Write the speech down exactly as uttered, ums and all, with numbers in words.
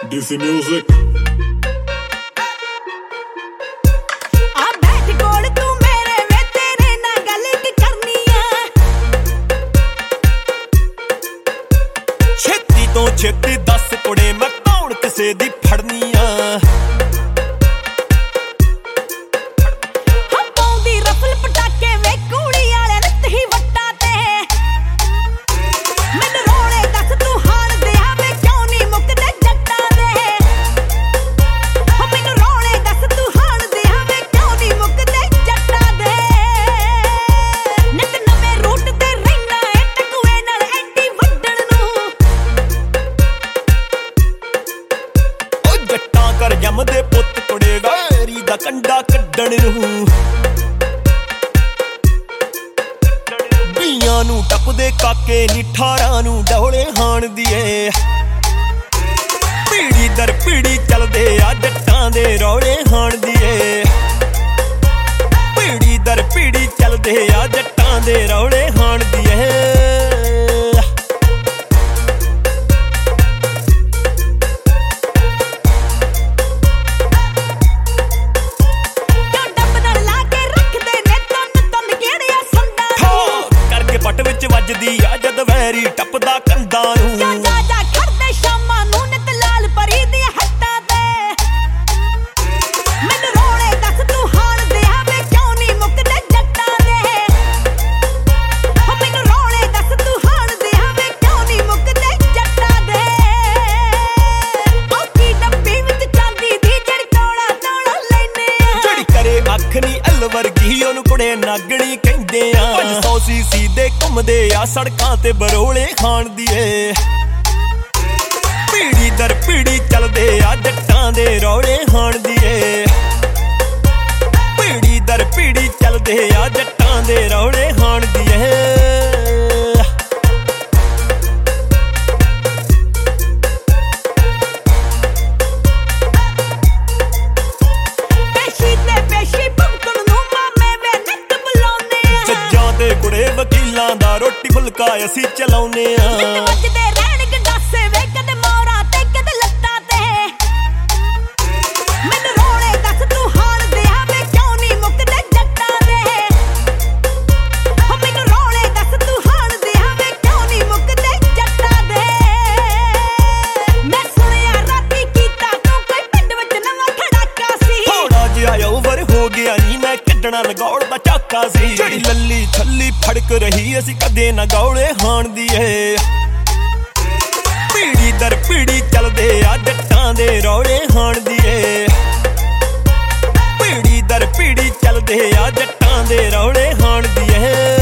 D C Music। छेती तो छेती दस कुड़े मैं कौन किसे दी फड़नी आ ਜੰਮਦੇ ਪੁੱਤ ਕੁੜੇ ਵੈਰੀ ਦਾ ਕੰਡਾ ਕੱਢਣ ਨੂੰ ਬੀਆਂ ਨੂੰ ਟੱਪਦੇ ਕਾਕੇ ਨੀ ਠਾਰਾਂ ਨੂੰ ਡੋਲੇ ਹਾਣ ਦੀਏ ਪੀੜੀ ਦਰ ਪੀੜੀ ਚੱਲਦੇ ਆ ਜੱਟਾਂ ਦੇ ਰੌਲੇ ਹਾਣ ਦੀਏ ਪੀੜੀ ਦਰ ਪੀੜੀ ਚੱਲਦੇ ਆ ਜੱਟਾਂ ਦੇ ਰੌਲੇ ਹਾਣ ਦੀਏ ਪੱਟ ਵਿੱਚ ਵੱਜਦੀ ਆ ਜਦ ਵੈਰੀ ਟੱਪਦਾ ਕੰਧਾਂ ਨੂੰ ਜਾ ਜਾ ਜਾ ਖੜਦੇ ਸ਼ਾਮਾਂ ਨੂੰ ਨਿਤ ਲਾਲ ਪਰੀ ਦੀਆਂ ਹੱਟਾਂ ਤੇ ਮੈਨੂੰ ਰੋਲੇ ਦੱਸ ਤੂੰ ਹਾਣ ਦੇ ਆਵੇ ਕਿਉਂ ਨਹੀਂ ਮੁੱਕਦੇ ਜੱਟਾਂ ਦੇ ਹੋ ਮੈਨੂੰ ਰੋਲੇ ਦੱਸ ਤੂੰ ਹਾਣ ਦੇ ਆਵੇ ਕਿਉਂ ਨਹੀਂ ਮੁੱਕਦੇ ਜੱਟਾਂ ਦੇ ਔਖੀ ਡੱਬੀ ਵਿੱਚ ਚਾਂਦੀ ਦੀ ਜਿਹੜੀ ਤੋੜਾ ਤੋੜਾ ਲੈਨੇ ਆ ਜਿਹੜੀ ਕਰੇ ਅੱਖ ਨੀ ਅਲ ਵਰਗੀ ਉਹਨੂੰ ਕੁੜੇ ਨਾਗਣੀ ਕਹਿੰਦੇ ਆ ਪੰਜ ਸੌ ਸੀਸੀ ਦੇ ਘੁੰਮਦੇ ਆ ਸੜਕਾਂ ਤੇ ਬਰੋਲੇ ਖਾਣ ਦੀਏ ਪੀੜੀ ਦਰ ਪੀੜੀ ਚੱਲਦੇ ਆ ਜੱਟਾਂ ਦੇ ਰੌਲੇ ਹਾਣ ਦੀਏ ਪੀੜੀ ਦਰ ਪੀੜੀ ਚੱਲਦੇ ਆ ਜੱਟਾਂ ਦੇ ਰੌਲੇ ਹਾਣ ਦੀਏ ਕੁੜੇ ਵਕੀਲਾਂ ਦਾ ਰੋਟੀ ਫੁਲਕਾ ਅਸੀਂ ਚਲਾਉਨੇ ਆ ਵੱਜਦੇ ਰਹਿਣ ਗੰਡਾਸੇ ਵੇ ਕਦੇ ਮੋਰਾਂ ਤੇ ਕਦੇ ਲੱਤਾਂ ਤੇ ਮੈਨੂੰ ਰੋਲੇ ਦੱਸ ਤੂੰ ਹਾਣ ਦੇ ਆਵੇ ਕਿਉਂ ਨਹੀਂ ਮੁੱਕਦੇ ਜੱਟਾਂ ਦੇ ਹੋ ਮੈਨੂੰ ਰੋਲੇ ਦੱਸ ਤੂੰ ਹਾਣ ਦੇ ਆਵੇ ਕਿਉਂ ਨਹੀਂ ਮੁੱਕਦੇ ਜੱਟਾਂ ਦੇ ਮੈਂ ਸੁਣਿਆ ਰਾਤੀ ਕੀਤਾ ਤੂੰ ਕੋਈ ਪਿੰਡ ਵਿੱਚ ਨਵਾਂ ਖੜਾਕਾ ਸੀ ਥੋੜਾ ਜਿਹਾ ਓਵਰ ਹੋ ਗਿਆ ਨੀ ਮੈਂ ਕੱਢਣਾ ਲਗਾਉਣ ਦਾ ਝਾਕਾ ਸੀ ਜਿਹੜੀ ਲੱਲੀ ਥੱਲੀ ਫੜਕ ਰਹੀ ਅਸੀਂ ਕਦੇ ਨਾ ਗੌਲੇ ਹਾਣ ਦੀਏ ਪੀੜੀ ਦਰ ਪੀੜੀ ਚੱਲਦੇ ਆ ਜੱਟਾਂ ਦੇ ਰੌਲੇ ਹਾਣ ਦੀਏ ਪੀੜੀ ਦਰ ਪੀੜੀ ਚੱਲਦੇ ਆ ਜੱਟਾਂ ਦੇ ਰੌਲੇ ਹਾਣ ਦੀਏ